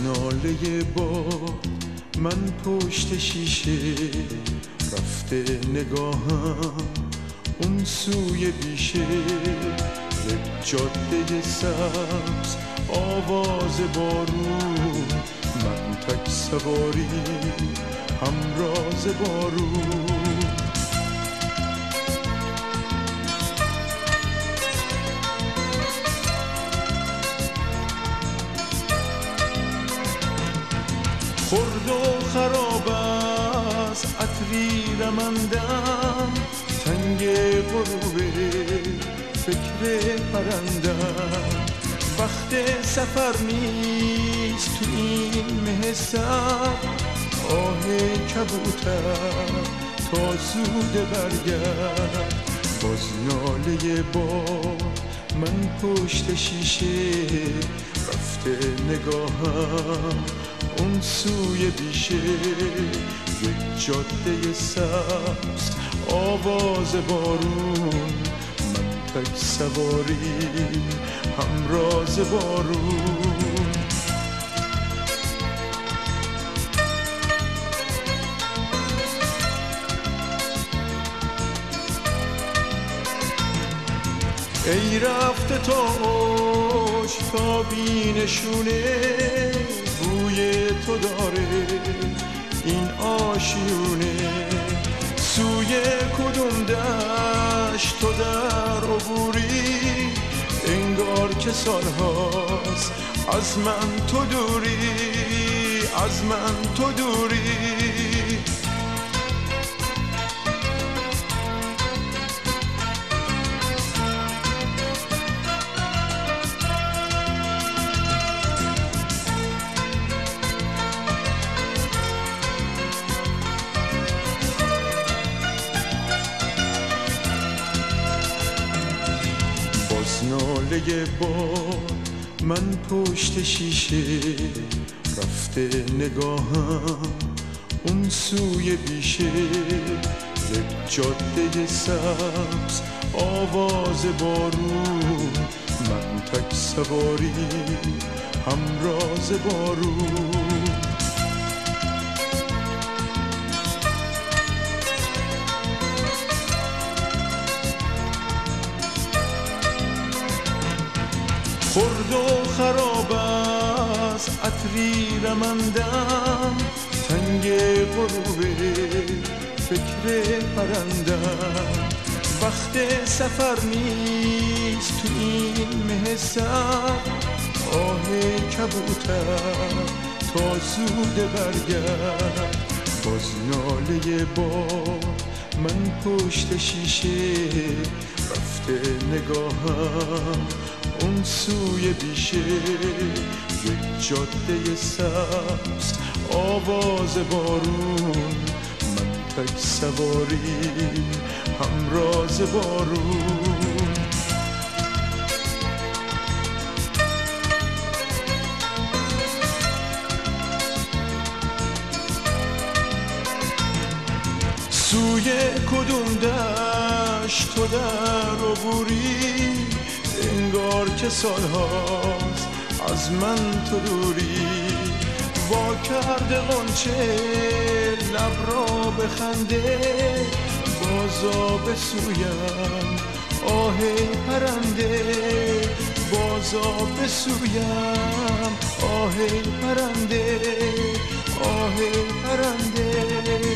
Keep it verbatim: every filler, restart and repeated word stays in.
ناله باد من پشت شیشه رفته نگاهم اون سوی بیشه، یک جاده سبز آواز بارون، من تک سواری همراز بارون. خرد و خراب از عطری رمندم، تنگ غروبه فکر پرندم. وقت سفر نیست تو این مه سرد، آه کبوتر تا زود برگرد. باز ناله باد من پشت شیشه رفته نگاهم اون سوی بیشه، یک جاده سبز آواز بارون، من تک سواری همراز بارون. ای رفته تا اوج تا بینشونه، بوی تو داره این آشیونه. سوی کدوم دشت تو در عبوری، انگار که سالهاست از من تو دوری، از من تو دوری. ناله باد من پشت شیشه رفته نگاهم اون سوی بیشه، یک جاده سبز آواز بارون، من تک سواری همراز بارون. خرد و خراب از عطری رمندم، تنگ غروبه فکر پرندم. وقت سفر نیست تو این مه سرد، آه کبوتر تا زود برگرد. باز ناله باد من پشت شیشه رفته نگاهم اون سوی بیشه، یک جاده سبز آواز بارون، من تک سواری همراز بارون. سوی کدوم دشت تو در عبوری، انگار که سالهاست از من تو دوری. وا کرده غنچه لب را بخنده، بازا بسویم آه پرنده، بازا بسویم آه پرنده، آه پرنده.